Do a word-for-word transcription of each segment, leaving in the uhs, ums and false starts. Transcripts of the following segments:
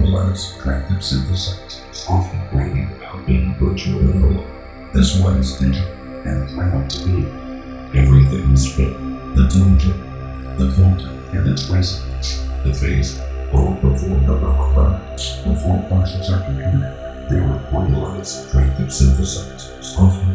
formalized attractive synthesizers often bragging about being virtual analog. This one is digital and proud to be. Everything is fit. The tone chip, the filter and its resonance, the phase, all performed on our products before process are computed. They are formalized attractive synthesizers often.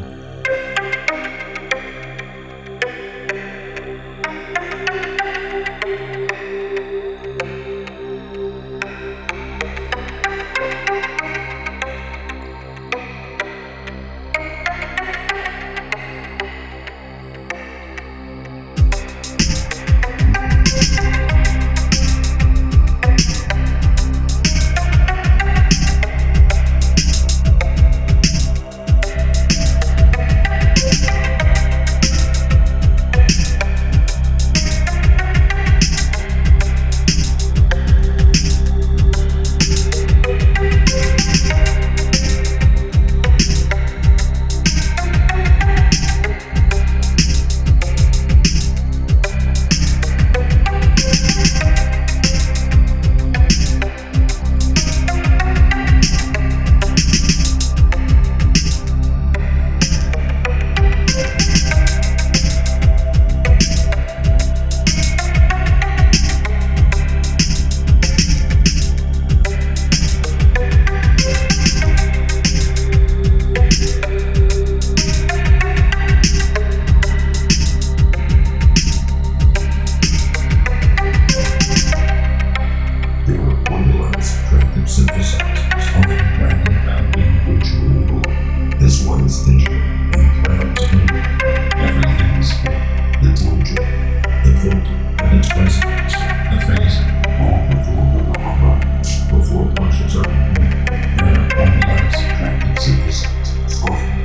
Synthesizers often bragging about being virtual analog. This one is digital and proud to be. Everything is fit. The tone chip, the filter and its resonance, the phase, all performed on our products before brushes are completed. They are formalized attractive synthesizers often.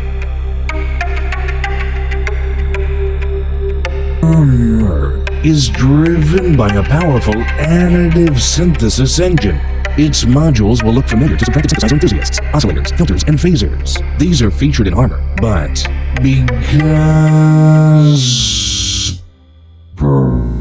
Armor is driven by a powerful additive synthesis engine. Its modules will look familiar to subtractive synthesizer enthusiasts, oscillators, filters, and phasers. These are featured in Armor, but because...